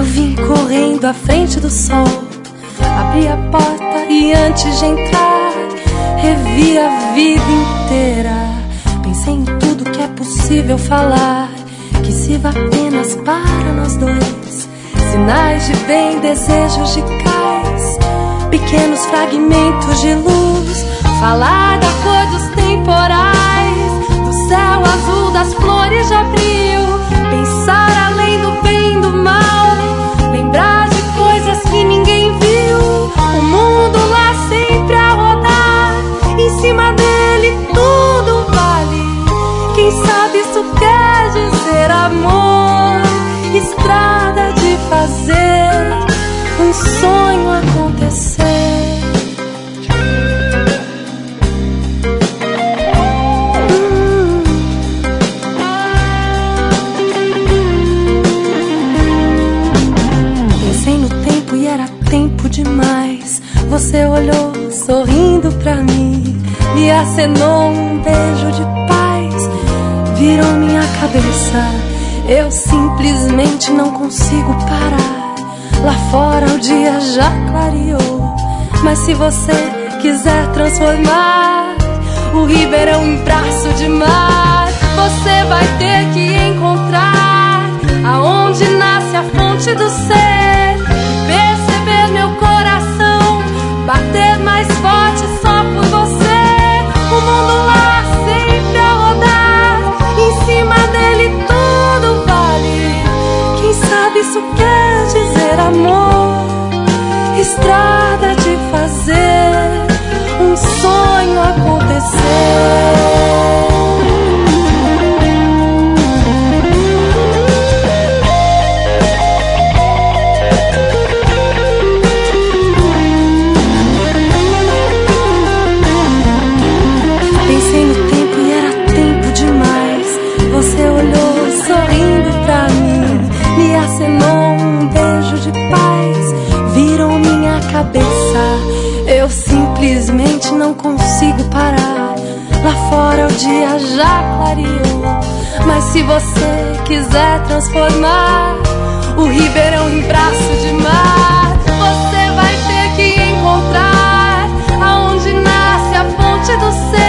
vim correndo à frente do sol, abri a porta e antes de entrar, revi a vida inteira. Pensei em tudo que é possível falar, que sirva apenas para nós dois. Sinais de bem, desejos de cais, pequenos fragmentos de luz. Falar da cor dos temporais, do céu azul, das flores de abril. Pensar além do bem e do mal, lembrar de coisas que ninguém viu. O mundo lá sempre a rodar, em cima dele tudo vale. Quem sabe isso quer dizer amor, estrada de fazer um sonho acontecer. Pensei no tempo e era tempo demais. Você olhou sorrindo pra mim, me acenou um beijo de paz, virou minha cabeça. Eu simplesmente não consigo parar. Lá fora o dia já clareou, mas se você quiser transformar o Ribeirão em braço de mar, você vai ter que encontrar aonde nasce a fonte do ser, perceber meu coração bater mais forte só por você. O mundo lá sempre a rodar, em cima dele tudo vale. Quem sabe isso quer dizer amor, estrada de fazer um sonho acontecer. Pensei no tempo e era tempo demais. Você olhou sorrindo pra mim, me acenou um beijo de paz, virou minha cabeça. Eu simplesmente não consigo parar. Lá fora o dia já clareou, mas se você quiser transformar o Ribeirão em braço de mar, você vai ter que encontrar aonde nasce a fonte do ser,